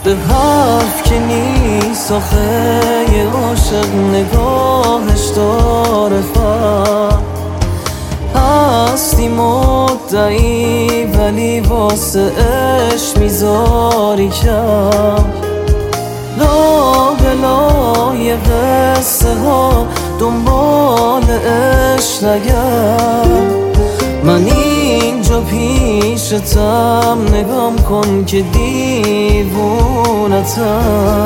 به حرف که نیست آخه یه عاشق نگاهش داره فرق. هستی مدعی ولی واسه عشق میذاری کم. لا به لای قصه ها دنبال عشق نگرد. من اینجا پیشتم نگام کن که دیوونتم.